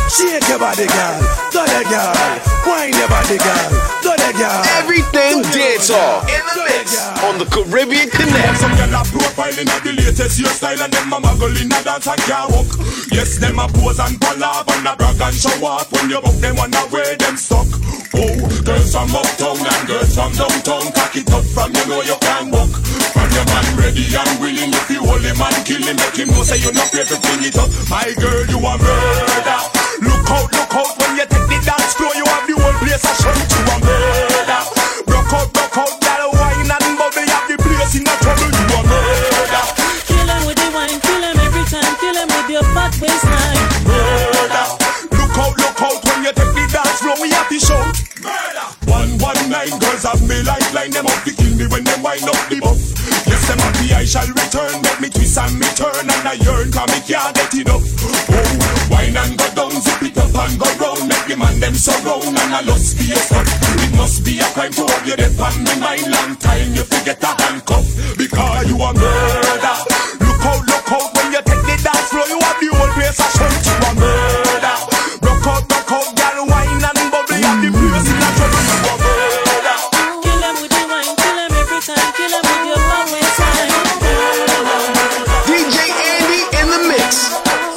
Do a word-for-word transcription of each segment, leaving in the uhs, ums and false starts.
Shake your body, girl. Do the girl. Wine your body, girl. Do the girl. Everything dancehall in the mix on the Caribbean Connect. Some girl a profile in the latest hairstyle and them a muggle in a dance and can't walk. Yes, them a pose and collab and a brag and show off. When you buck them wonder where them stuck. Oh, girls from uptown and girls from downtown, cock it up from you know you can walk. From your man ready and willing, if you hold him and kill him, make him know say you not afraid to bring it up. My girl, you a murder. Look out, look out when you take the dance floor, you have the whole place a shout. You a murder. Rock out, rock out, girl, wine and bubble, you have the place in a trouble. You a murder. Kill him with the wine, kill him every time, kill him with your fat waistline. Murder. Look out, look out when you take the dance floor, we have the shout. Murder. One one nine girls have me lifeline, them up to kill me when them wind up the buff. Yes, them happy I shall return, make me twist and me turn and I yearn, cause me can't get enough. Oh, wine and go down, zip it up and go round, make the man them surround and I lost be a stuff. It must be a crime to have you dead on me mind, long time you forget a handcuff, because you a murder. Look out, look out when you take the dance floor, you have the whole place a shout. You a murder. Rock out, rock out, girl, wine and bubble, you have the place in a trouble. You a murder. Kill him with the wine, kill him every time, kill him with your fat waistline. D J Andy in the mix.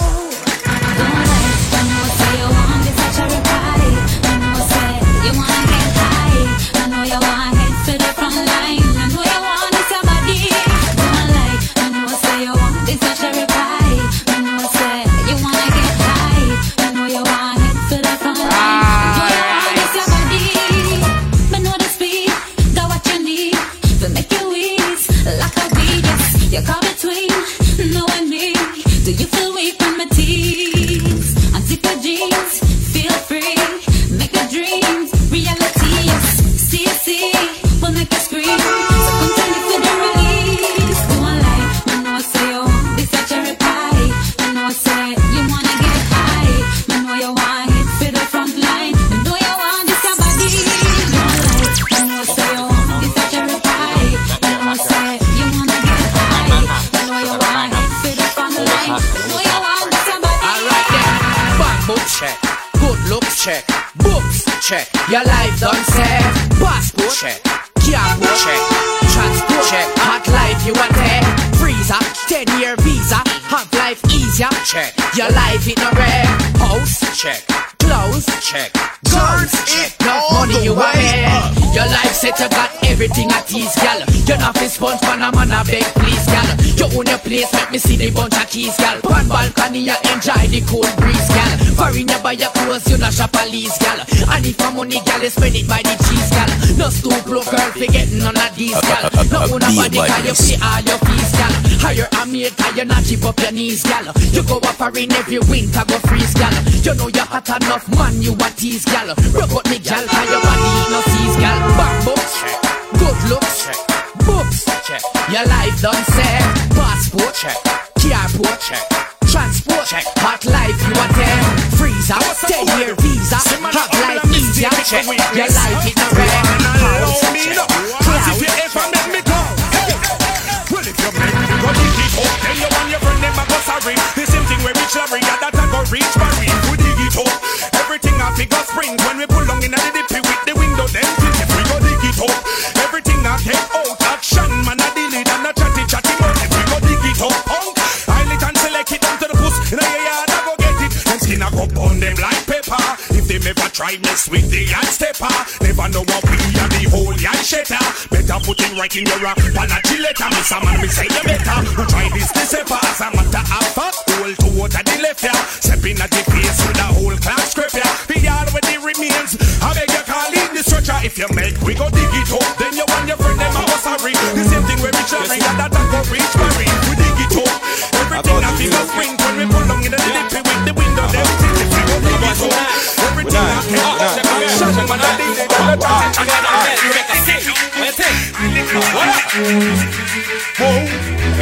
Check, books check, your life done set. Passport check, carport check, transport check, hot life you want there. Freezer, ten year visa, have life easier. Check, your life in a red. House check, clothes check, guns check, no money you want there. Your life set you got everything at ease, gal. You not fi sponge pan a man a beg please, gal. You own your place, make me see the bunch of keys, gal. Pan balcony you enjoy the cool breeze, gal. Foreign you buy your clothes, you not shop a lease, gal. And if for money, gal, you spend it by the cheese, gal. No stoop broke girl, forget none of these, gal. No own a body, gal, you pay all your fees, gal. Hire a maid, gal, you not chip up your knees, gal. You go up foreign every winter, go freeze, gal. You know you're hot enough, man, you a tease, gal. Rub out me, gal, cause your body no sees, gal. Bamboo, check. Good looks, check. Books, check. Your life done set. Passport, check. Carport, check. Transport, check. Hot life you want there. Freezer, ten year visa. Hot life easier, check. Your life in a red. House, check. Cause if you ever make me go, hey. Well if you make me go, dig it up. Then you and your friend them a go sorry. The same thing where reach Larry, and that a go reach Barry. We dig it up. Everything a figure spring. When we pull on in a the dippy with the window, then think if we go dig it up. Everything a take out action. Man a delete and a chatty chatty but if we go dig it up, punk. Highlight and select it down to the puss. In a yard I go get it. Then skin a go burn them like pepper. If they never try mess with the yard stepper, never know what we are the whole yard shatter. Better put it right in your apology letter. Miss a man, we say you better. Who try this December as a matter of fact. Hold to water the left ya. Step in at the face with the whole class scrape ya. The yard with the remains. I beg you call in the stretcher. If you make we go dig it up. Then you want your friend them a go sorry. The same thing where Rich Larry and that a go reach Barry. We dig it up. Everything a figure spring. When we pull down in the lippy with the window. Everything if we go dig it up. Everything a take out the action. Man a dig it up. Whoa.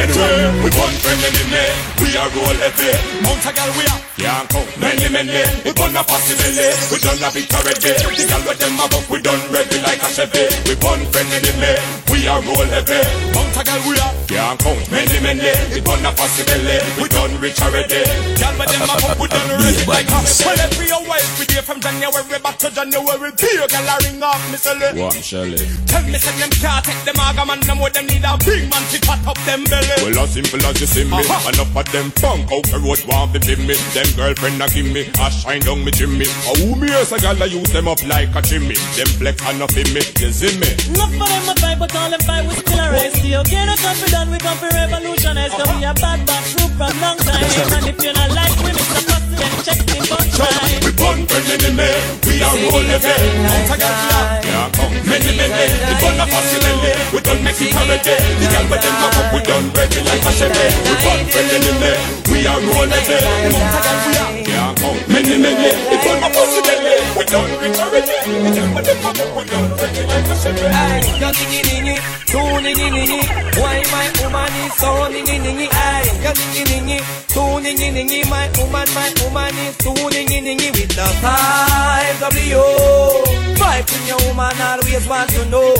Anyway, we one friend enemy, we are roll heavy. Mount a gal we are, can't count many many. We burn a possibility, we done a victory day. The gal with them a buck, we done ready like a Chevy. We one friend enemy, we are roll heavy. Mount a gal we are, can't count many many. We burn a possibility, we done rich already. Gal with them a buck, we done ready like a Chevy. Well, every hour we day from January back to January. Pure gal a ring off me Shelly. What Shelly? Tell me say them can't take them aga man, them with them need a big man to cut up them belly. Well, as simple as you see me, uh-huh. Enough of them punk out the road want to be me. Them girlfriend a give me, a shine down me chimney. A who me as a gal I use them up like a chimney. Them flex and nothing me, you see me. Enough for them a fight, but all them fight we still a race. You get us up and done, we come for revolutionize. Cause we a bad bad group from long time. And if you not like we, Mister Pussy, then check me one time. We burn friend enemy, we are roll heavy. Mount a gal we are, yeah come many many. We burn a possibility, we done make it already. The gal with them up, we done ready like a Chevy. We burn friend enemy, we are roll heavy. Mount a gal we are, yeah come many many. We burn a possibility, we done rich already. The gal with them up, we done ready like a Chevy. Ay, yo ningy ningy, two ningy ningy. Why my woman is so ningy ningy? Ay, yo ningy ningy, two ningy ningy. My woman, my woman is two ningy ningy with the five W. Five in your woman always want to know.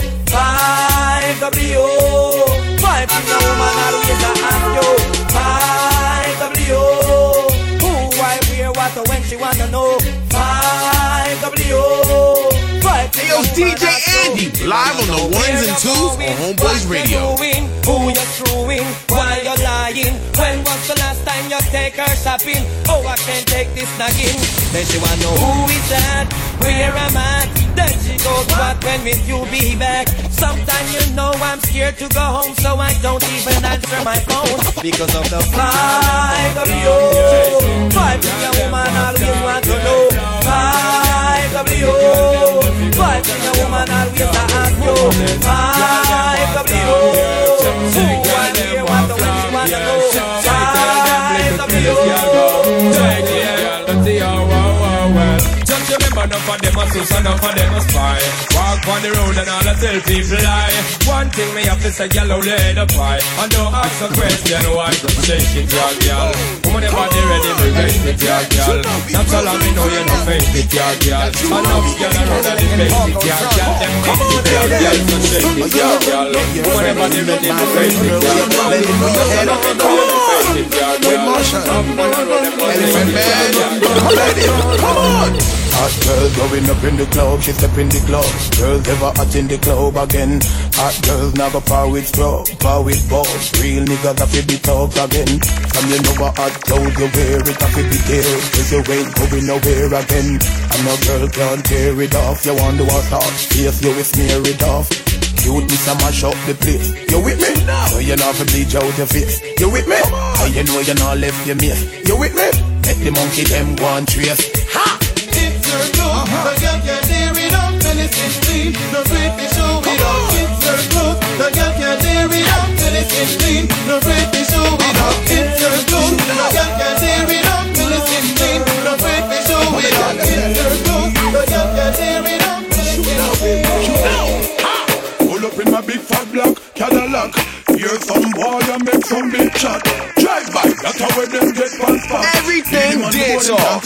Five W. Five in your woman always ask you. Five W. Who, why, where, what, or when she wanna know. Five W. Hey yo, D J Andy, live on the ones and twos on Homeboys Radio. Who you screwing? Why you lying? When was the last time you take her shopping? Oh, I can't take this nagging. Then she wanna know who is that? Where am I? Then she goes, what when will you be back? Sometimes you know I'm scared to go home, so I don't even answer my phone because of the five W. Five your woman always want to know. Five W. Five your woman always ask you. Five W. Who want to want to when she want to know. Five W. Just remember, enough of them a sus, enough of them a spy. Walk on the road and all I tell people lie. One thing me have to say, yellow lay the pie. I don't ask a question, why shake it, y'all, y'all. Woman, your body ready, we raise it, y'all, y'all. That's all I me know, you know, face it, y'all, y'all. Enough y'all around and they face it, y'all, y'all. Them make it, y'all, y'all, so shake it, y'all, y'all. Woman, your body ready, we face it, y'all, y'all. That's all I me know, you know, face it, y'all, y'all. Elephant Man, come on! Hot girl going up in the club, she step in the club. Girls ever hot in the club again. Hot girls now go power with straw, power with balls. Real niggas have to be talk again. Come you know what hot clothes you wear, it have to be there. Cause you ain't going nowhere again. And no girl can't tear it off. You wonder what's hot, face you will smear it off. Cuteness and mash up the place. You with me? So you not to bleach out your face. You with me? So you know you not left your mate. You with me? Let the monkey them go and trace. Ha! It's her clothes, the girl can't tear it up till it's in clean. No afraid to show it off. It's her clothes, the girl can't tear it up till it's in clean. No afraid to show it off. It's her clothes, the girl can't tear it up till it's in clean. No afraid to show it off. It's her clothes, the girl can't tear it up till it's in clean. Pull up in my big fat black Cadillac. Hear some boy and make some big chat. Drive by, that's how we them get pants back. Everything dance off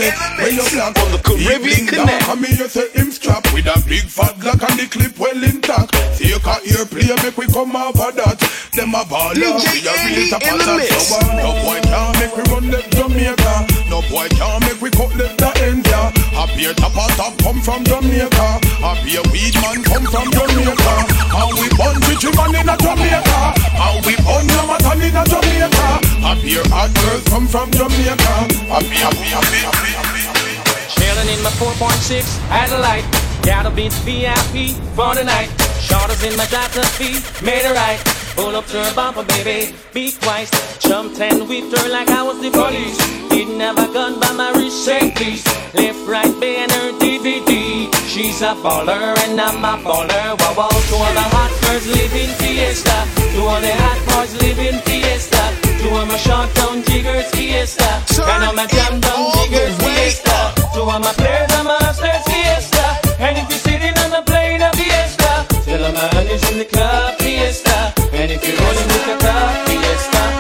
on the Caribbean Connect. Come here, say him strap with a big fat black and the clip well intact. See you can hear play, make we come over that. Them a baller, D J Andy in the mix. No boy can't make we run left Jamaica. No boy can't make we cut left the India. A beer top a top come from Jamaica. A beer weed man come from Jamaica. And we born rich man in a Jamaica. And we born Yamatan in a Jamaica. A beer hot girls come from Jamaica. A beer, beer, beer, beer, beer. Chillin' in my four point six Adelaide. Gotta beat the V I P for the night. Shorters in my Delta V, made it right. Pull up to her bumper, baby, be twice. Jumped and whipped her like I was the police. Didn't have a gun by my wrist, say please. Left, right, ban her D V D. She's a baller and I'm a baller. Wow, wow, to all the hot girls live in Fiesta. To all the hot boys live in Fiesta. To all my short down jiggers, Fiesta. And all my jam down jiggers, Fiesta. To all my players, I'm a hustlers, Fiesta. And if you're sitting on the plane of Fiesta, tell a man is in the club, Fiesta. And if you're rolling with the club, Fiesta.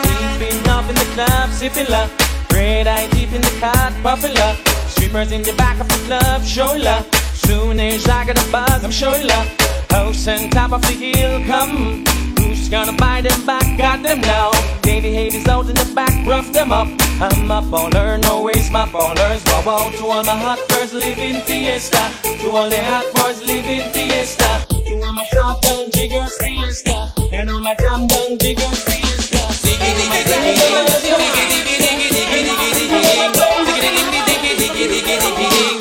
popular. Red eye deep in the car, popular. Strippers in the back of the club, show love. Soon as I get a buzz, I'm showing love. House on top of the hill, come. Who's gonna buy them back? Got them now. Davey Hades out in the back, rough them up. I'm a baller, no waste my ballers. Wow, wow, to all my hot girls living fiesta. To all the hot boys living fiesta. To all my short down jiggers fiesta. And all my jam down jiggers fiesta. Diggy diggy diggy diggy diggy diggy diggy diggy diggy diggy diggy diggy diggy.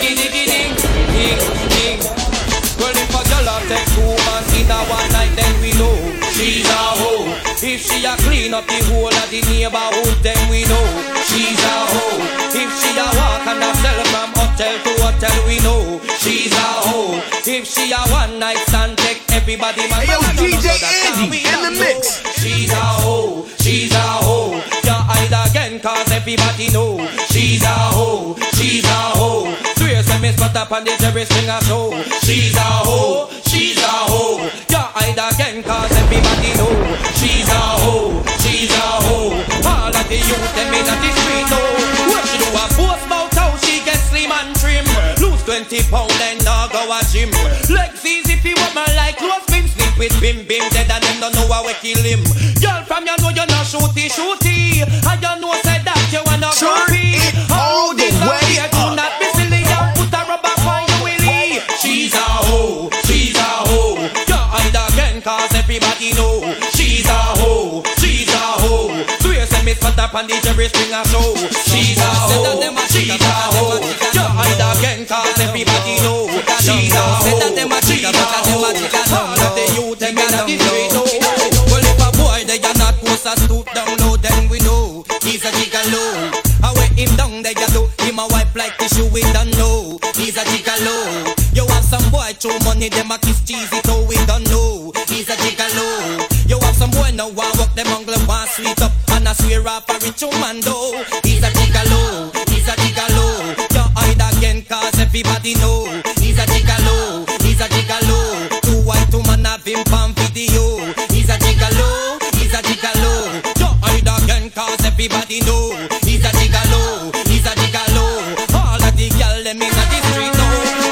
Well, if a girl a take two man in a one night, then we know she's a hoe. If she a clean up the whole of the neighborhood, then we know she's a hoe. If she a walk and a sell from hotel to hotel, we know she's a hoe. If she a one night stand, take everybody man. Hey, yo, D J Andy in the mix. She's a hoe, she's a hoe. You hide again, cause everybody know she's a hoe, she's a hoe. When me spot up on the Jerry Springer show, she's a hoe, she's a hoe. You hide again cause everybody know she's a hoe, she's a hoe. All of the youth them in the street know what she do a post about how she get slim and trim. Lose twenty pound and now go a gym. Legs easy if you want my like close bim sleep with bim bim dead and them don't know how we kill him. Girl from you know you're not shooty shooty, and you know said that you wanna groupie. All the way up. Not be silly. She's a hoe, she's a hoe. You hide again cause everybody know she's a hoe, she's a hoe. So you say me spot up on the Jerry Springer show. She's a hoe, she's a hoe. You hide again cause everybody know she's a hoe, she's a hoe. All of the youth them in the street know. Well if a boy they are not post a stoop down low, then we know he's a gigolo. I wear him down there you do him a wipe like tissue we don't know he's a gigolo. You have some boy throw money, them a kiss cheesy, so we don't know he's a gigolo. You have some boy now want walk them angle, want sweet up, and I swear off a rich man though. He's a gigolo, he's a gigolo. You hide again cause everybody know he's a gigolo, he's a gigolo. Two white woman have him on video. He's a gigolo, he's a gigolo. You hide again cause everybody know he's a gigolo, he's a gigolo. All of the girl them in the street know.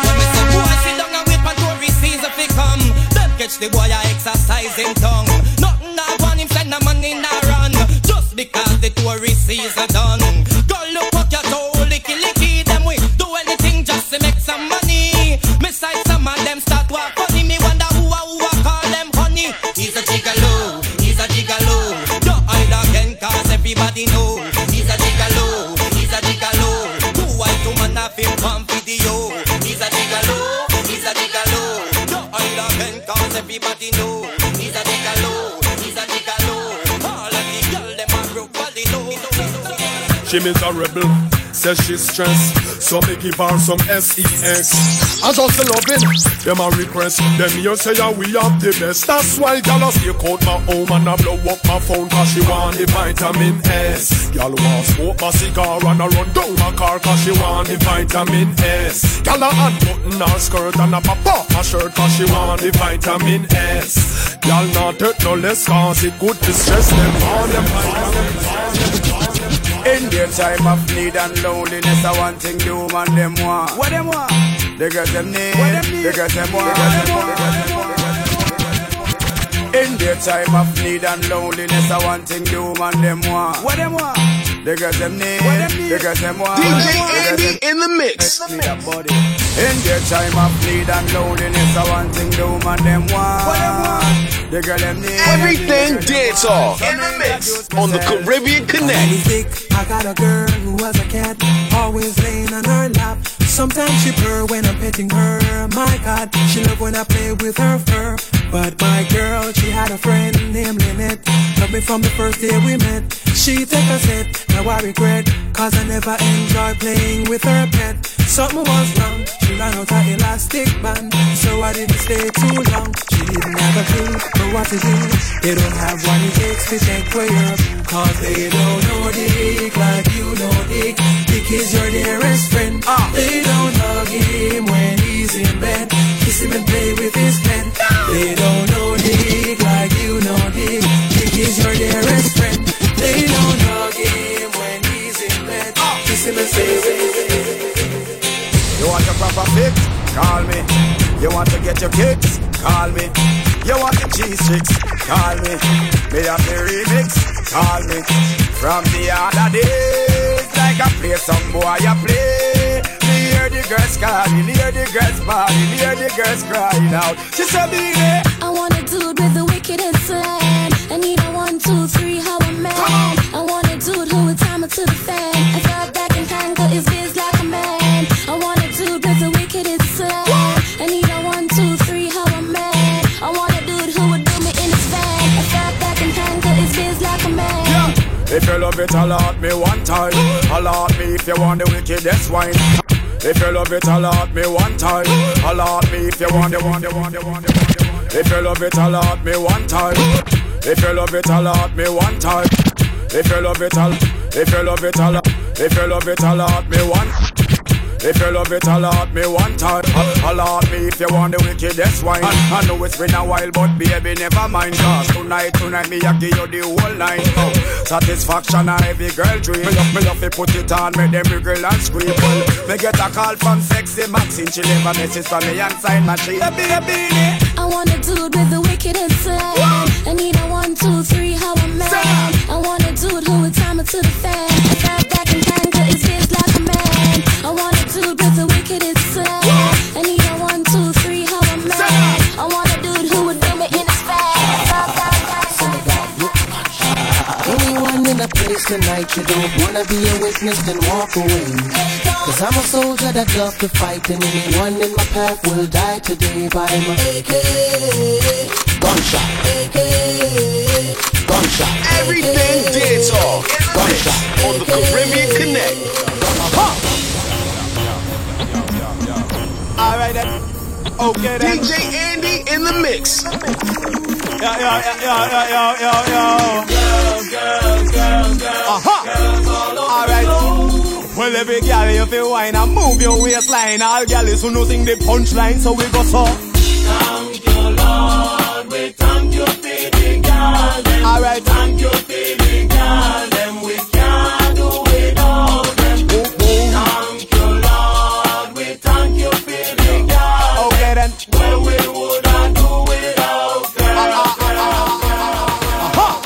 Catch the boy a exercise him tongue. Nothing I want him send the money in a run. Just because the tourist season done. Go look up your toe, licky licky. Them we do anything just to make some money. Besides some of them start walk funny. Me wonder who a who a call them honey. He's a gigolo, he's a gigolo. You hide again cause everybody know he's a gigolo, he's a gigolo. Two white woman have him on video. He's a gigolo, he's a gigolo. Cause everybody know he's a gigolo, he's a gigolo. All of the girls them a broke body know. She miserable, says she's stressed, so me give her some sex. I just love it, them a request. Them here say yeah, we have the best. That's why y'all stay out my home and I blow up my phone cause she want the vitamin S. Y'all want smoke my cigar and I run down my car cause she want the vitamin S. Y'all a unbutton her skirt and a pop off her shirt cause she want the vitamin S. Y'all not hurt no less cause it good to stress them on them vitamin. In their time of need and loneliness, I want thing the woman them want. What them want? The girls them need. What them need? The girls them want. In their time of need and loneliness, I want thing the woman them want. What them want? The girls them need. What them need? The girls them want. D J Andy in the mix. In their time of need and loneliness, I want thing the woman them want. What them want? The girl them need. Everything dance off in the mix on the Caribbean Connect. I got a girl who was a cat, always laying on her lap. Sometimes she purr when I'm petting her. My God, she love when I play with her fur. But my girl, she had a friend named Lynette. Loved me from the first day we met. She take a sip, now I regret, cause I never enjoyed playing with her pet. Something was wrong, she ran out her elastic band, so I didn't stay too long. She didn't have a clue for what to do. They don't have what it takes to take way up, cause they don't know Dick like you know Dick. Dick is your dearest friend. uh. They don't hug him when he's in bed, kiss him and play with his pen. They don't know Dick like you know Dick. Dick is your dearest friend. They don't hug him see me say. You want your proper fix? Call me. You want to get your kicks? Call me. You want the cheese sticks? Call me. Me have the remix? Call me. From the other days, like I play some boy, I play. Me hear the girls calling, hear the girls bawling, hear the girls crying out. She said, "Baby, I want a dude with the wickedest slang. I need a one, two, three, how a man. I want a dude who would time it to the fan. I thought back and tangle his biz like a man. I want a dude with the wickedest slang. I need a one, two, three, how a man. I want a dude who would do me in his van. I thought back and tangle his biz like a man. Yeah. If you love it, alert me one time. Alert me if you want the wickedest wine. If you love it, alert me one time. Alert me if you want the want the want the want the want the. If you love it, alert me one time. If you love it, alert me one time. If you love it, alert. If you love it, alert. If you love it, alert me one. If you love it, alert me one time. Alert me if you want the wickedest wine. I know it's been a while, but baby, never mind. Cause tonight, tonight, me I give you the whole night. Oh, satisfaction, a every girl dream. Me love, me love to put it on, make them wriggle and scream. Well, me get a call from sexy Maxine. She leave a message for me and sign machine. Baby, baby. I want a dude with the wickedest slang. I need a one, two, three, how a man. I want a dude who would time it to the fan. I thought back and tangle his biz like a man. I want a dude with the wickedest slang. I need a one, two, three, how a man. I want a dude who would do me in his van. Anyone in a place tonight you don't wanna be a witness, then walk away. Cause I'm a soldier that love to fight, and anyone in my path will die today by my A K gunshot, A K gunshot. Everything dance off gunshot on the Caribbean Connect. Alright then. Okay then. D J Andy in the mix. Yo, yo, yo, yo, yo, yo, yo. Girls, girls, girls, girls. Uh-huh. Alright. Well, every girl you feel wine and move your waistline. All girls who know sing the punchline, so we go so. Thank you, Lord. We thank you for the girl. Alright. Thank you for the girl. Them we can't do without them. Thank you, Lord. We thank you for the girl. Okay then. Well, we woulda do without them. Uh-huh.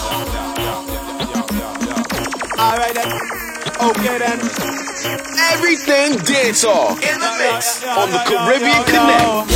Alright then. Okay then. Everything dance off In the mix on the Caribbean Connect.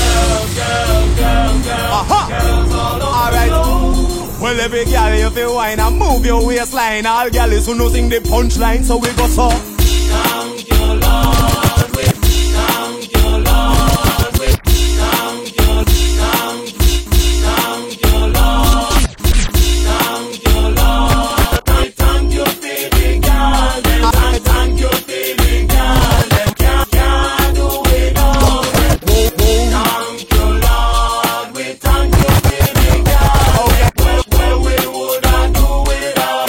Uh-huh. Alright. Well, every girl you feel wine and move your waistline. All girls who know sing the punchline, so we go so. Thank you, Lord. We thank you, Lord. We thank you, thank you, thank you, Lord. Thank you, Lord. I thank you for the garden. I thank you for the garden. Can't, can't do without them. Thank you, Lord. We thank you for the garden. Well, well, we woulda do without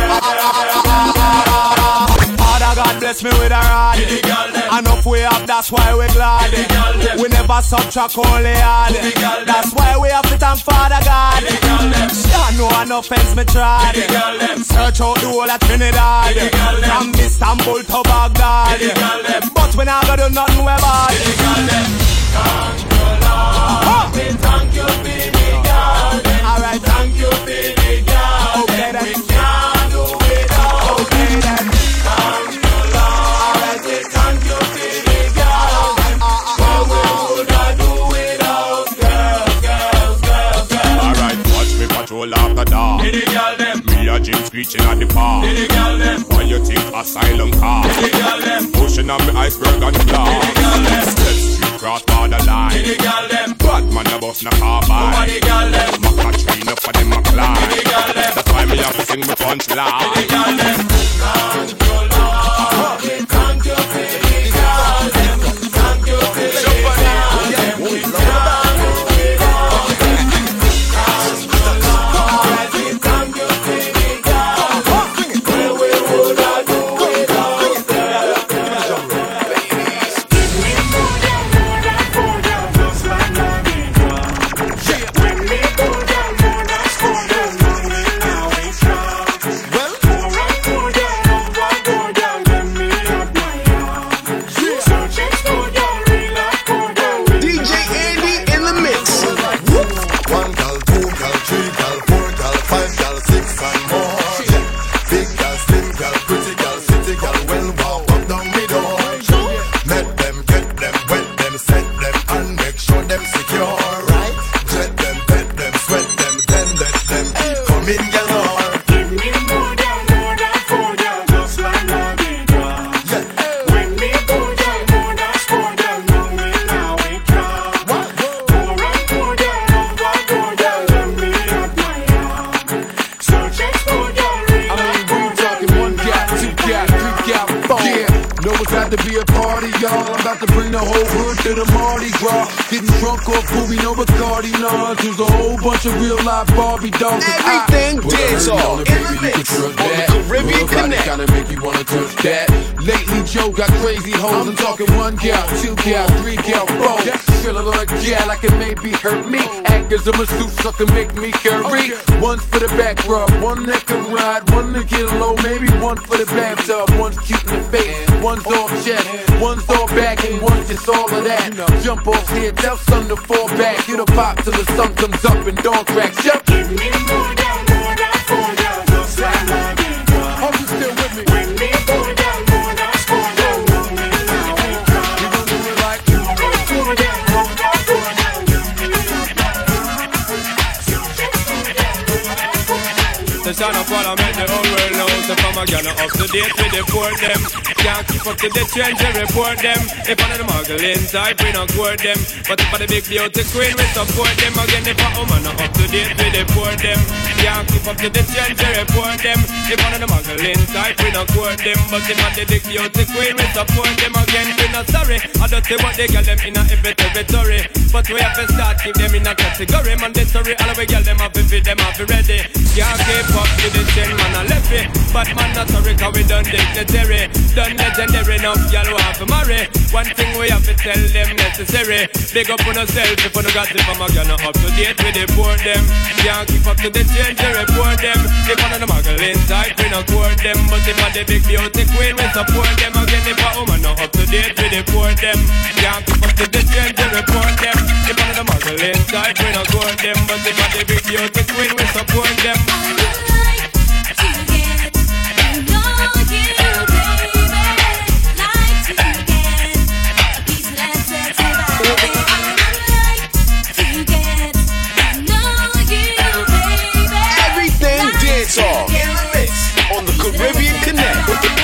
them. Father God bless me with a rod. Enough we have, that's why we're glad. We never subtract, only add. That's why we have to thank Father God. Yeah, no enough offense me tried. Search out the whole of Trinidad, from Istanbul to Baghdad, but we never do nothing we bad. Thank you, Lord. We thank you for the garden. Alright, Thank you for the garden. Okay then. We can't do without Okay them. then. Thank you, Lord. We thank you for the garden. Well, we woulda do without girls, girls, girls, girls. Alright, watch me patrol after dark. Did the girl them? Me a jeans screeching at the park. Did the girl them? Why you think asylum car? Did the girl them? Pushing on me iceberg and glass. Step street cross border line. Did the girl them? Bad man a bus na car by. Why the girl them? Maca tree enough for them a climb. Did the girl them? That's why me have to sing me punch line. Did the girl them? Thank you, Lord. We thank you for the garden. Thank you for the garden. We can't do without them. Thank you, Lord. We thank you for the garden. Well, we woulda do without them. Give me more than more than more than just like Naviga. When we go down more than more than now we now we strong. Well, more and more to be a party, y'all. I'm about to bring the whole hood to the Mardi Gras. Getting drunk off Booby, no Bacardi, nah. There's a whole bunch of real life Barbie dolls. Everything dance all in the mix on the Caribbean Connect. Gotta make you wanna touch that. Lately, Joe got crazy hoes. I'm talking one gal, two gal, three gal, four. Feel a little gal, I can maybe hurt me. Act as a masseuse, so can make me curry. One for the back rub, one that can ride, one to get low, maybe one for the bathtub. One's cute in the face, one's all chest, one's all back, and one's just all of that. Jump off here, tell sun to fall back. Hit a pop till the sun comes up and dawn cracks. Jump. Give me more down, more down, four down, just like Mardi Gras. Hope you still with me. Bring me more down, more down, four down, long as how we come. You gon' do it like Four down, more down, four down. The son of what I make the whole world know. So from a gal up to date with the poor them. Can't keep up to the trends, they report them. If one of the muggling type, we not court them. But if for the big beauty queen, we support them. Again, if a woman not up to date with the poor them. Can't keep up to the trends, they report them. If one of the muggling type, we not court them. But if for the big beauty queen, we support them. Again, we not sorry. I don't say what they get them in a every territory. But we have to start keep them in a category. Mandatory, all we get them up if them up ready. Can't keep up to the trend, man, I left it. But man, not sorry, cause we done dignitary. Done legendary, enough, y'all who have to marry. One thing we have to tell them necessary. Big up on ourselves if we don't got it from a girl, not up to date with the poor them. Can't keep up to the change, they report them. If one of the muggling type, we not court them. But if one of the big beauty queen, we support them. Again, if a woman not up to date with the poor them. Can't keep up to the change, they report them. If one of the muggling type, we not court them. But if one of the big beauty queen, we support them. Everything dance all in the mix on the Caribbean Connect.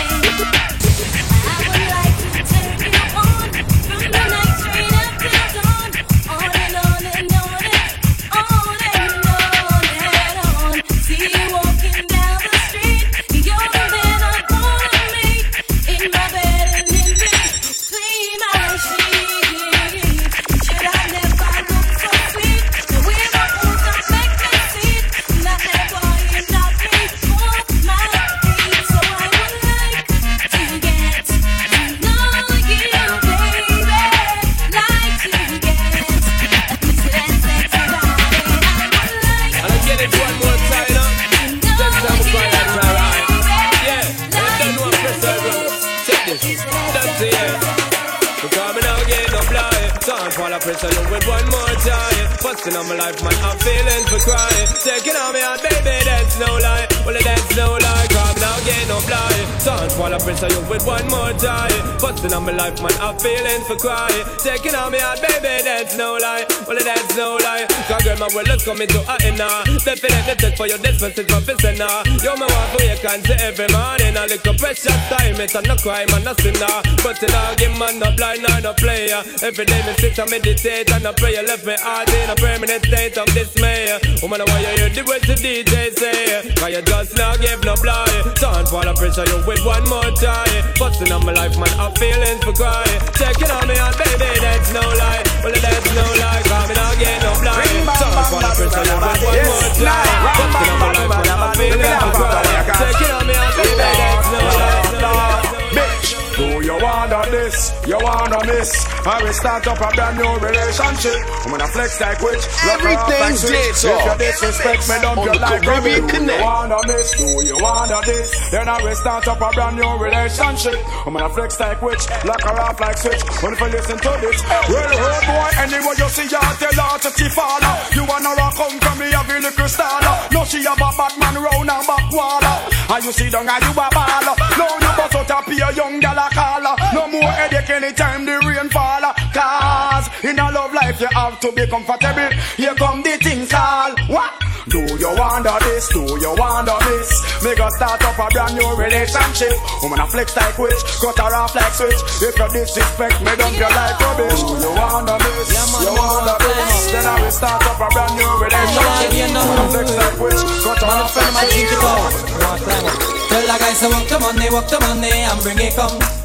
Pressure you with one more time. Busting on my life, man, I'm feeling for crying. Taking on me out, baby, that's no lie. Well, that's no lie, come now, get no fly. Don't fall up, pressure you with one more time. Busting on my life, man, I'm feeling for crying. Taking on me out, baby, that's no lie. Well, that's no lie. Cause girl, my world is coming to a end now. Definitely take for your this message from Pisana. You're my wife, who you can see every morning. A little precious time, it's not crime and a sinner. But till I give man, no blind, nor no player. Every day me sit and meditate and I pray. You left me heart in a permanent state of dismay. Woman, why you hear the words the D J say? Cause you just not give no fly. Don't fall and pressure you with one more try. Busting on my life, man, I'm feeling for cry. Checking on me out, baby, that's no lie. Well, that's no lie, cause me not get no fly. Don't fall and pressure you with one more try. Busting on my life, man, I'm feeling for cry. Checking on me out, baby, that's no lie. Bitch, do you wanna this? You wanna miss? I will start up a brand new relationship. I'm gonna flex like witch. Everything's dance off. If you disrespect me, don't you like me? Do you wanna miss? Do you wanna this? Then I will start up a brand new relationship. I'm gonna flex like witch, lock her off like switch. When if you listen to this, well, oh boy, anyway you see her, tell her to see father. You wanna rock home from me, a really crystal. No, she have a bad man round her back wall. And you see down and you a baller. No, you bust out a pure young gal a caller. No more headache anytime the rain fall. Cause in a love life you have to be comfortable. Here come the things all. What? Do you wonder this? Do you wonder this? Me go start up a brand new relationship. I'm gonna flex like witch, cut her off like switch. If you disrespect me, don't you like rubbish? Do you wonder this? You wonder this? Then I will start up a brand new relationship. I'm gonna flex like witch, cut her off like switch. Tell the guys to work the money, work the money and bring it come.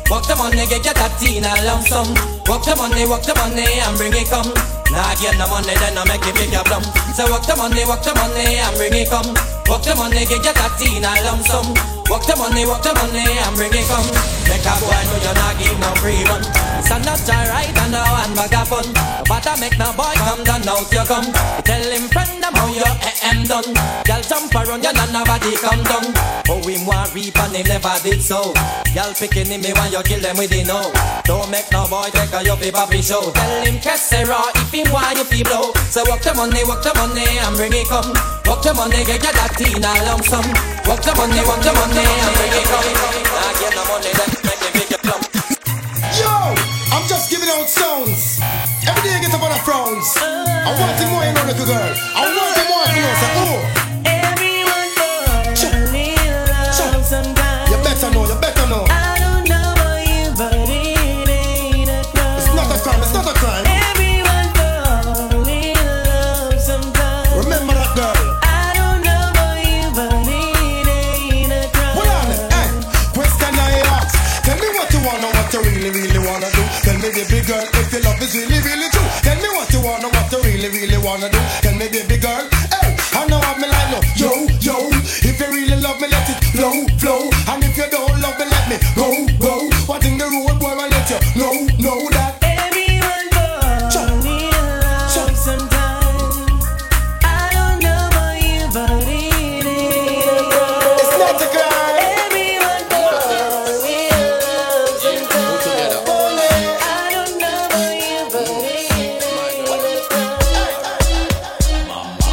Walk the money, get your teen a lump sum. Walk the money, walk the money, and bring it come. Nah, get the money, then I make it big a plum. So walk the money, walk the money, and bring it come. Walk the money, get your teen a lump sum. Walk the money, walk the money, and bring it come. Make a boy know you're not give no free run. So not alright and no one bag of fun. But I make no boy come down, out you come. Tell him friend them how you am done. Y'all jump around, you not nobody come down. Oh, him want reap and he never did so. Y'all picking him, me want you kill them with the no. Don't make no boy take a your paper free show. Tell him Kessera if him want you feel blow. So walk the money, walk the money and bring it come. Walk the money, get your that teen a lump sum. Walk the money, walk the money and bring it come. Nah, get the money, then make it make it plump. Yo, I'm just giving out sounds. Every day I get up on the frowns. I want it more, you know, little girl. I want it more, you know, say, oh. Everyone falls in love sometimes. You better know, you better know. I don't know about you, but it ain't a crime. It's not a crime, it's not a crime. Everyone falls in love sometimes. Remember that girl. I don't know about you, but it ain't a crime. Hold on, hey, question I ask. Tell me what you wanna, what you really, really wanna do. Tell me, baby girl, if your love is really, really true. Tell me what you wanna, what you really, really wanna do. Tell me, baby girl, hey, I know what me like, no. Yo, yo, if you really love me, let it flow, flow. And if you don't love me, let me go, go. What in the road, boy, I let you know, know that. Everyone falls in love sometimes. I don't know about you, but it ain't a crime. It's not a crime. Everyone falls in love sometimes. I don't know about you, but it ain't a crime.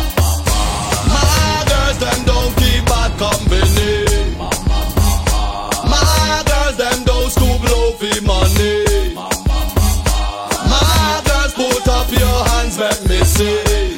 My girls, them don't keep bad company. My girls, them don't stoop low for money. My girls, put up your hands, let me see.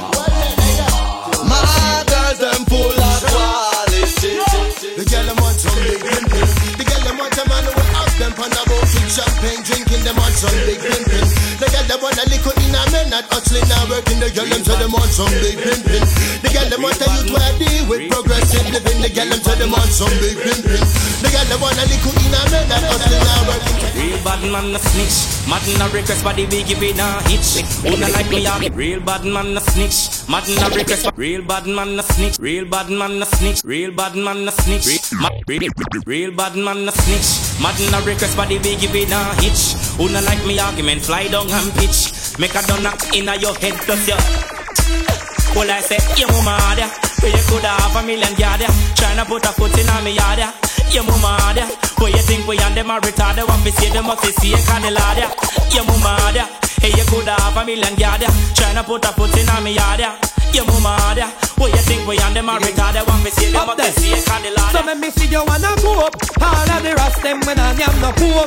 My girls, them full of quality. The girl them want some big pimpin'. The girl them want a man who will ask them pan about six champagne drinking. Them want some big pimpin'. The girl them want a liquor in a man not hustling now working. The girl them say them want some big pimpin'. The girl them want a youth where I deal with progressive living. The girl them say them want some big pimpin'. The girl them want a liquor in a man not hustling now working. Real bad man no snitch. Mad no request but the we give it a hitch. Who no like me a real bad man no snitch. Mad no request but real bad man no snitch. Real bad man no snitch. Real bad man no snitch. Real, real bad man no snitch. Mad no request but the we give it a hitch. Who no like me argument fly down and pitch. Make a donut inna your head plus your. Well I say your mama there. Where you coulda have a million yard there. Tryna put a foot inna me yard there. Your mama there. Where you think we and them are retarded? What we say them must see a candela there. Your mama there. Hey you coulda have a million yard there. Tryna put a foot inna me yard there. Your mama there. Where you think we and them are retarded? What we say them must see a candela there. So let me see you wanna go up. All of the rest them when I am no coke.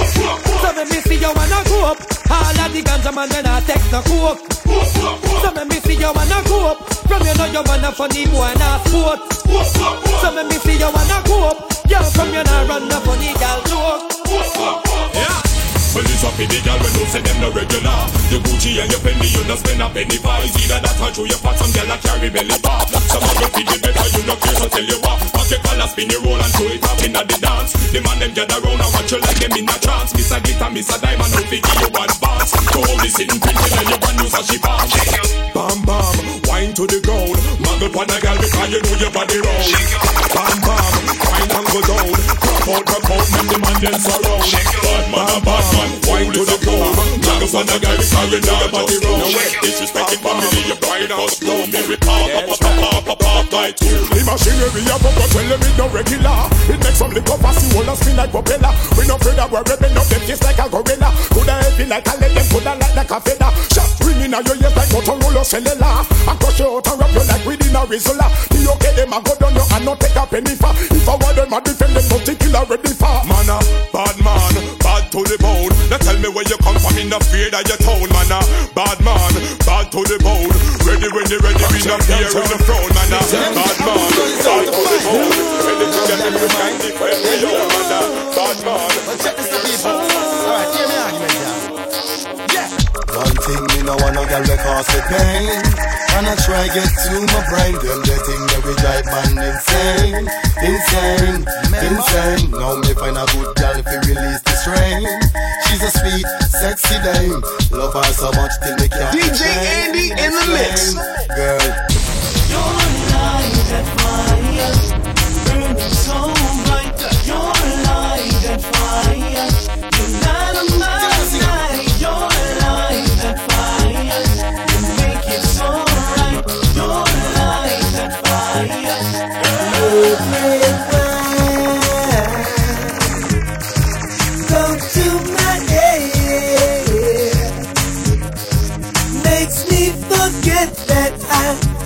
So let me see you wanna go up. All of the ganja man when I take no coke. So let me see you wanna go up. From you know you wanna funny boy na sport. So let me see you wanna go up. Yo from you know run the funny girl joke. Yeah. Well, it's up in the girl when you say them no regular. The Gucci and your penny, you no spend a penny for. It's either that or through your pot, some girl that carry belly bar. Some of you feel it better, you no care, so tell you what. Pack your collar, spin your roll and throw it up in the dance. The man them gather round and watch you like them in a trance. Miss a glitter, miss a diamond, don't figure you one bounce. So all this sitting printing and you one use a she palm. Bam bam, wine to the ground. Muggle pon a girl because you know your body round. Bam bam, wine and go down. Crop out, crop out, make the man them surround. Bad man, a bad man. Wine to the floor. Juggle for the guy because you know your body wrong. Disrespecting family, you pride us. Don't be with pop, pop, pop, pop, pop, pop, like two. The machinery of a tell them it no regular. It makes some liquor pass you all a spin like propeller. We no afraid that we're ripping up them face like a gorilla. Coulda heavy like a leg, coulda light like a feather. Shot ringing out your ears like Motorola cellular. I crush you out and wrap you like within a Rizzola. The okay them a go down you and not take a penny for. If I want them a defend them, don't think you'll ready for. Man a bad man, bad to the bone. Now tell me where you come from, in the fear that you town, man a bad man, bad to the bone. Ready when you ready, we not here in the front, man a bad man, bad to the bone. Ready to get every kind of friend, we know, man a bad man. Check this out, people. Alright, hear me argument, yeah. Yeah. One thing me no want no girl that cause the pain. And I try get to my brain. Them the thing that we drive man insane, insane, insane. Now me find a good girl if you release the strain. sexy day. Love her so much till we can't. D J Andy in the mix. Girl. Your light that fire, burning so bright. Your light that fire, the light of my night. Your light that fire, you make it so right. Your light that fire, Make me come to my head, makes me forget that I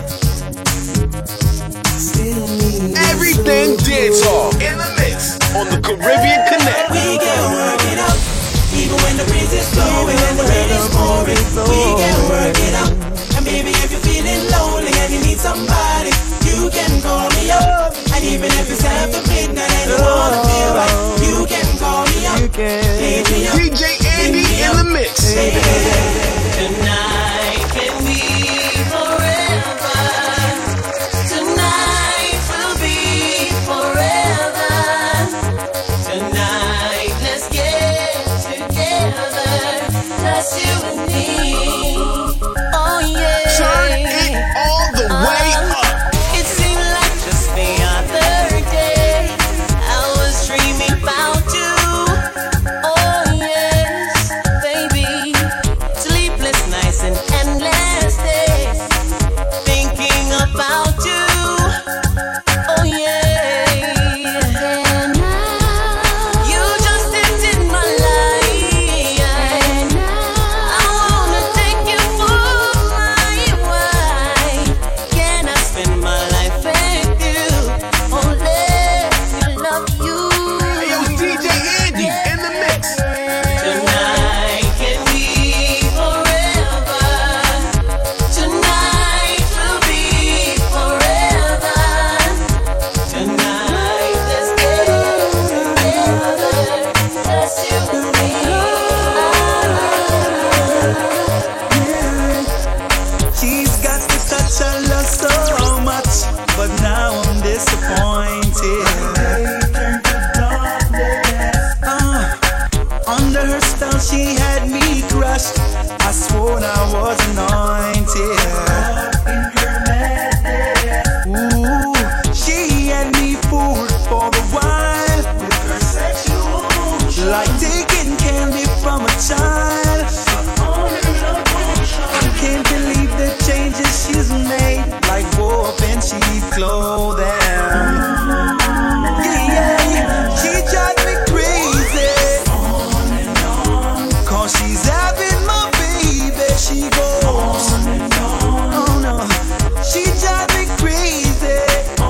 still need Everything dancehall in the mix on the Caribbean Connect. we can work it out. Even when the breeze is blowing and the rain is pouring, we can work it out. And baby, if you're feeling lonely and you need somebody, you can call me up. And even if it's after midnight and you wanna feel right, you can call me up. Hit me up. D J Andy in the mix. Tonight can be forever. Tonight will be forever. Tonight let's get together, just you and me. Oh yeah. Turn it all the way up. It seemed like just the other day I was dreaming about you. Oh yes, baby. Sleepless nights and endless days thinking about you. Oh yeah. And now, You just entered my life. and I now, wanna take you for my wife. Can I spend my life with you? Oh, let me love you. Hey, yo, D J Andy in the mix. Tonight can be forever. Tonight will be forever. Tonight let's get together, just you and me. She's got to touch her love so much, but now I'm disappointed. Uh, under her spell, she had me crushed. I swore I was anointed. Ooh, she had me fooled for a while, like taking candy from a child. I can't believe the changes she's made, like wolf in cheap clothing. Yeah, yeah, she drives me crazy. Cause she's having my baby, she goes. Oh no, she drives me crazy.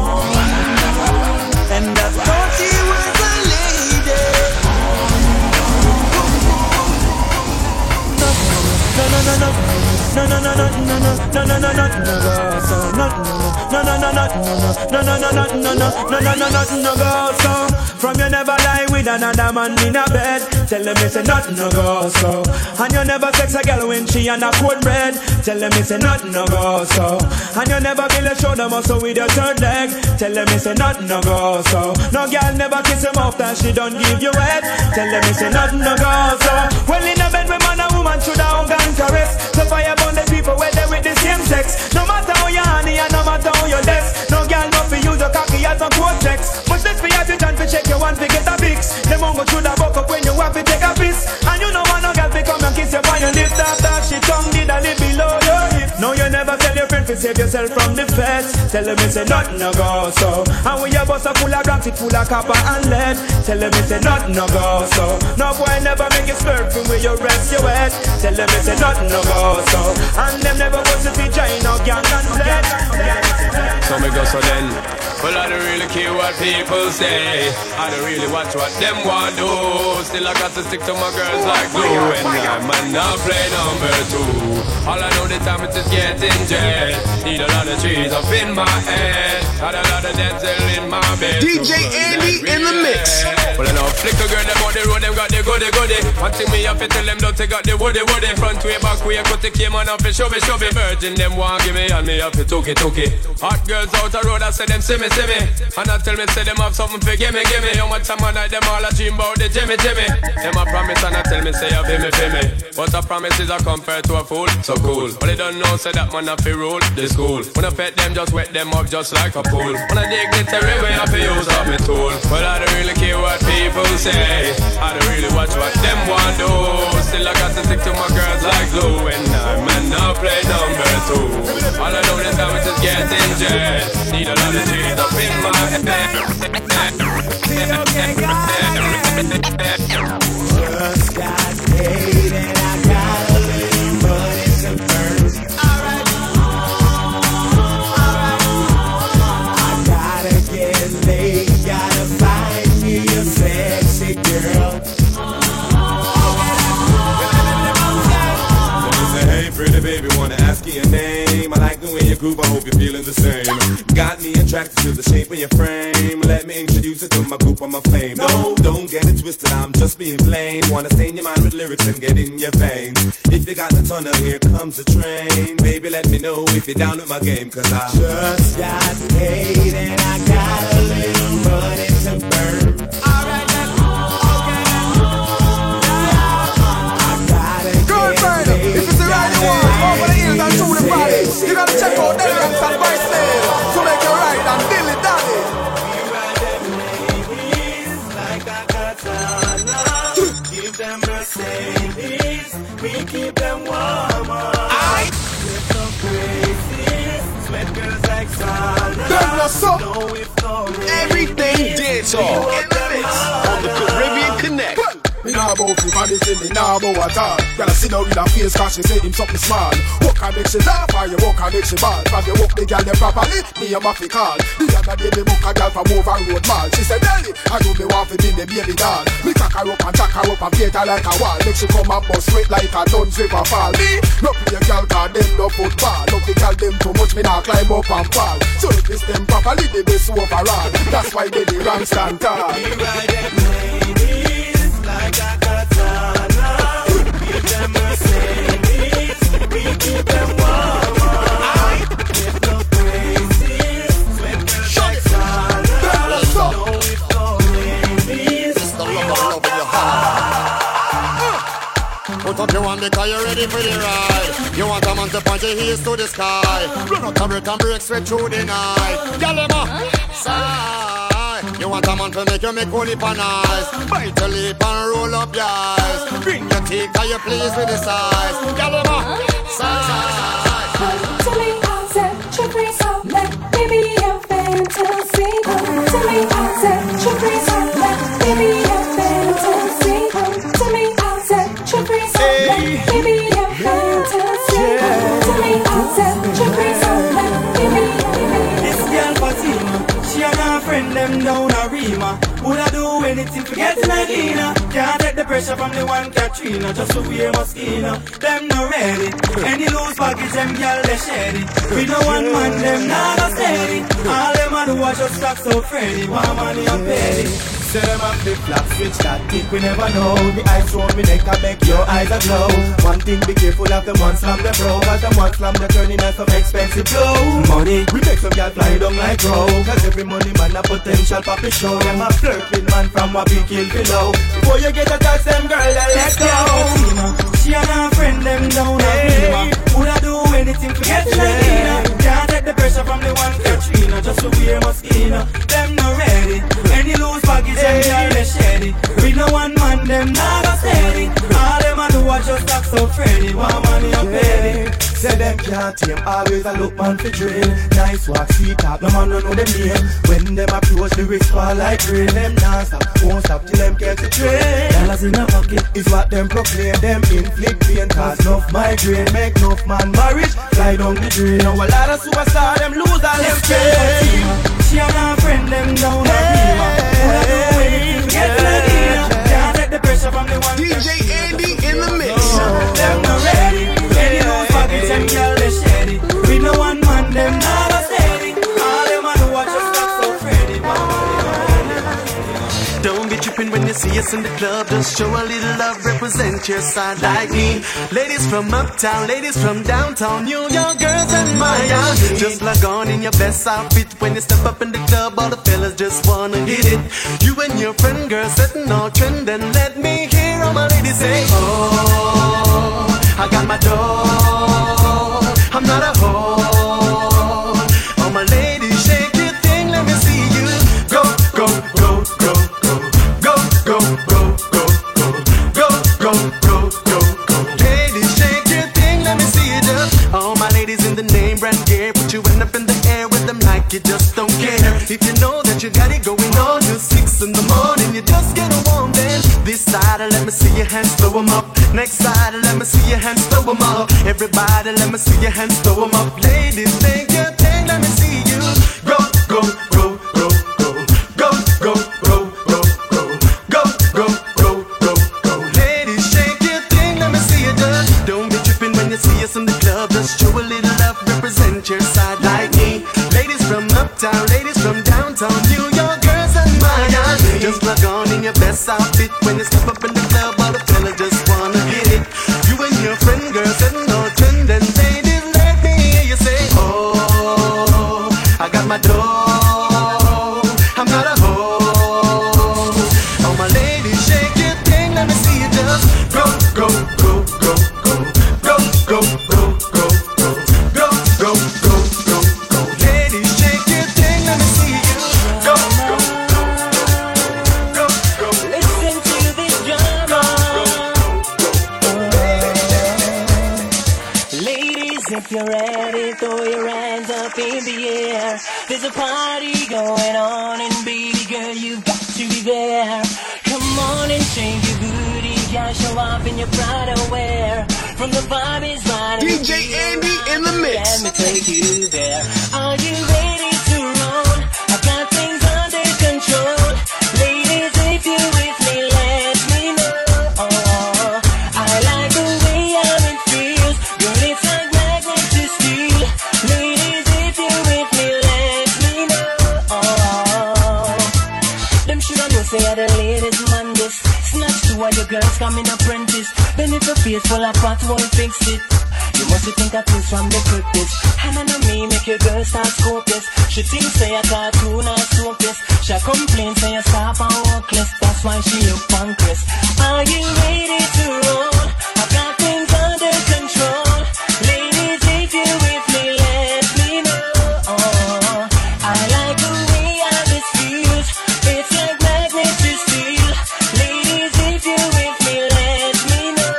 And I thought she was a lady. No, no, no, no. No, no, no, no, no, no, no, no, no, no, no, girl, so no, no, no, no, no, no, no, no, no, no, no, no, no, no, no, no, no, girl, so from you never lie with another man in a bed. Tell them it's a nothing no go so. And you never sex a girl when she on a cold bread. Tell them it's a nothing no go so. And you never build a shoulder muscle with your third leg. Tell them it's a nothing no go so. No girl never kiss him off that she don't give you head. Tell them it's a nothing no go so. Well in a bed with man and woman should have hug and caress. So fire burn the people where they with the same sex. No matter how you honey and no matter how you desk. No girl not for use your cocky as a cortex. Much less for you to chance to check your one to get a fix. Them mongo should have buck up when you want to take a piss. And you know want no girl to come and kiss you on your lips. After she tongue did a little below your hip. No you never tell your friend to save yourself from the feds. Tell them it's a nothing no go so. And when your bus are full of rocks, it full of copper and lead. Tell them it's a nothing no go so. No boy never make you slurp from where you rest your head. Tell them it's a nothing no go so. And them never want to see giant no gang and bled. So me go so then. Well, I don't really care what people say. I don't really watch what them want do. Still I got to stick to my girls like glue. And I might not play number two. All I know the time is just getting jet. Need a lot of trees up in my head. Got a lot of dental in my bed. D J Andy in the mix. Well, I know flick a girl them on the road, them got the goody goody. One thing me have to tell them, don't take out the woody woody. Front way, back way, cut the came on off and show me, show me. Virgin them want give me and me have to took it, took it. Hot girls out the road, I say them see me, see me. And I tell me, say them have something for give me, give me. How much time I night them all a dream about the Jimmy, Jimmy. Them a promise and I tell me, say you feel me, feel me. But a promise is a compared to a fool, so cool. But they don't know, say that man have to rule the school. When I pet them, just wet them up just like a pool. When I dignitary way, I have to use up my tool. But I don't really care what people say. I don't really watch what them want do. Still I got to stick to my girls like glue. And I man now play number two. All I know is that we just getting jet. Need a lot of cheese up in my head. Just got paid and I got a little money to burn. Alright, alright. I gotta get laid, gotta find me a sexy girl. Hey, pretty baby, wanna ask you your name. I like the way you groove, I hope you're feeling the same. Got me attracted to the shape of your frame. Let me introduce you to my group on my fame. No, don't get it twisted, I'm just being plain. Wanna stain your mind with lyrics and get in your veins. If you got the tunnel, here comes the train. Baby, let me know if you're down with my game, cause I just got paid and I got a little money to burn. Alright, then, okay. I gotta get paid. If it's the right one, over the hills and through the valleys, you gotta check out them and some vice nail to make it right and dilly dally. We ride them ladies like a katana. Give them Mercedes, we keep them warmer. With no crazies, sweat girls like sauna. No, if no everything dance all in the mix on the Caribbean Connect. Me nah bout you for this thing, me nah bout at all. Gotta sit down in her face cause she say him something small. Walk and make she laugh or you walk and make she ball. From you walk the girl them properly, me a maffy call. The other day me book a girl from over road mall. She said, Nelly, I do me want to be the baby doll. Me cock her up and tack her up and paint her like a wall. Make she come up bust straight like a Duns River fall. Me, no play a girl cause them no football. Look the girl them too much, me nah climb up and fall. So if it's them properly, they best overall. That's why they the wrong stand tall. We ride them ladies like a katana. Give them Mercedes, we keep them warmer. With no crazies, sweat girls like sauna. No, with no ladies, it's the love of love in your heart. Put up your hand because you're ready for the ride. You want a man to point your heels to the sky. Run out the brick and break straight through the night. Galema, side. You want a man to make you make only pan eyes. Bite your lip and roll up your eyes. Bring your teeth, are you pleased with the size? Galema, side. Tell me how set your face up, let baby your fantasy. Tell me how set your face up, let baby your fantasy. Tell me how set your face up, let baby your fantasy. Tell me how set your face up, let baby your this girl Fatima, she and her friend them down a Rima. Would I do anything to get in a Gina? Can't take the pressure from the one Katrina. Just to wear Moschino, them no ready. Any loose package, them girl they shady. We no one man, them not a steady. All them a do is just stack so Freddy. One money and petty. Say them a flip flop, switch that tick, we never know. The ice round me neck and make your eyes a glow. One thing, be careful of the one slam the bro. Cause the one slam the turning out some expensive flow. Money, we make some girl fly down like crow. Cause every money man a potential papi show. Them a flirt with man from what we kill below. Before you get a touch them girl, then let's go. She and her friend them down a Rima. Would I do anything to get in a Gina? Can't take the pressure from the one Katrina. Just to wear Moschino, them no ready. Any loose baggage, them girl they shady. We no one man, them not a steady. All them a do is just act so Freddy. One money and petty. Say them can't tame, always a look man for drill. Nice walk, sweet talk, no man no know them name. When them approach, the wrist fall like rain. Them not stop, won't stop till them get the train. Dollars in a pocket is what them proclaim. Them inflict pain, cause enough migraine. Make enough man marriage, fly down the drain. Now a lot of superstars, them lose all them fame. She and her friend, them down a Rima. Would I do anything to get to the Dina? Can't take the pressure from the one D J Andy in the mix. Them not ready. Any loose pockets, them girl they shady. We no one man, them not a steady. All them a do is just act so Freddy. Don't be tripping when you see a us in the club, just show a little love, represent your side like me. Ladies from uptown, ladies from downtown, New York girls and Miami. Just log on in your best outfit when you step up in the club, all the fellas just wanna hit it. You and your friend girl setting all trend, and let me hear all my ladies say, oh, I got my dough, I'm not a hoe. All my ladies shake your thing, let me see you go, go, go, go, go, go, go, go, go, go, go, go, go, go. Ladies shake your thing, let me see you just. All my ladies in the name brand gear, put you end up in the air with them like you just don't care. If you know that you got it going on till six in the morning, you just get a warm then. This side, let me see your hands, throw them up. Next side, let me see your hands, throw them up. Everybody, let me see your hands, throw them up. Ladies, shake your thing, let me see you go, go, go, go, go, go, go, go, go, go, go, go, go, go, go. Ladies, shake your thing, let me see you just. Don't be tripping when you see us in the club, just show a little love, represent your side like me. Ladies from uptown, ladies from downtown, New York girls and Miami. Just log on in your best outfit when you step up in the club, all the fellas just wanna hit it. You and your friend girls setting all trend, and ladies, let me hear you say, oh, I got my dough, I'm not a hoe. All my ladies shake your thing, let me see you just go, go, go, go, go, go, go, go, go, go, go, go, go, go, go. Ladies shake your thing, let me see you go, go, go, go, go. Listen to this drama. Ladies, if you're ready, throw your hands up in the air. There's a party going on, and baby girl, you've got to be there. Come on and shake your booty, girl, show off in your Prada wear. From the vibe is right. D J Andy in the mix. Let me take you there. Are you ready to roll? I've got things under control. Ladies, if you're with me, let me know. I like the way how it feels. Girl, it's like magnet to steel. Ladies, if you're with me, let me know. Them shoulda know say the latest man this. Snatch to all your girls coming apprentice. Then if your face full of fat, won't fix it. You must think of things from the cryptist. And on me make your girl start scope this. She thinks say a cartoon or soap this. She complain say you stop and workless. That's why she up on Chris. Are you ready to roll? I've got things under control. Ladies, if you're with me, let me know. I like the way how this feels. It's like magnet to steel. Ladies, if you're with me, let me know.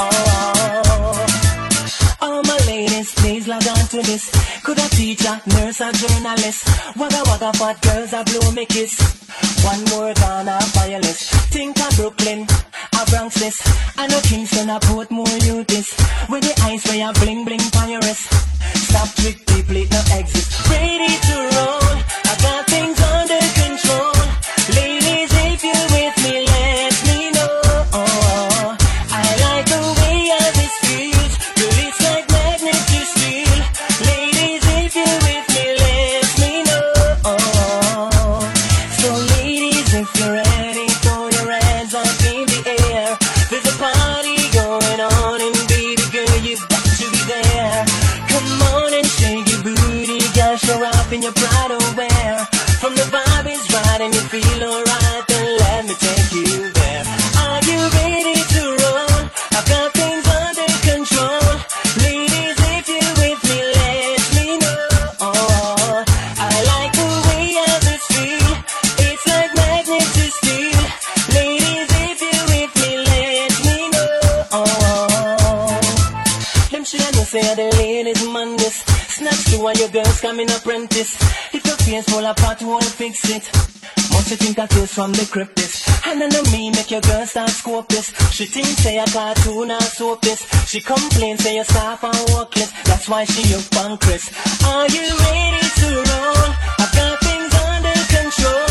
All my ladies, please log on to this. Could a teacher, nurse, or journalist? Wagga wagga fat girls a blow me kiss. One more than a fireless. Think of Brooklyn, a Bronx this. I know Kingston, I put more you this. With the eyes where you bling bling on your wrist. Stop trick people, it no exist. Ready to roll, I got things under control. Ladies, if you're with me, let me know. I like the way how this feels. Girl, it's like magnet to steel. Ladies, if you're with me, let me know. So ladies, if you're ready, throw your hands up in the air. There's a party going on, and baby girl, you've got to be there. Come on and shake your booty, girl, show up in your Prada wear. From the vibe is right and you feel alright, then let me take you there. Are you ready to roll? I've got things under control. Ladies, if you're with me, let me know. I like the way how this feel. It's like magnet to steel. Ladies, if you're with me, let me know. Them shoulda know say the ladies man this. Snatch to all your girls coming apprentice. If your face full of fat, won't fix it. Must you think of this from the cryptist. And then me make your girl start scope this. She thinks say a cartoon or soap this. She complains say you soft and workless. That's why she up on Chris. Are you ready to roll? I've got things under control.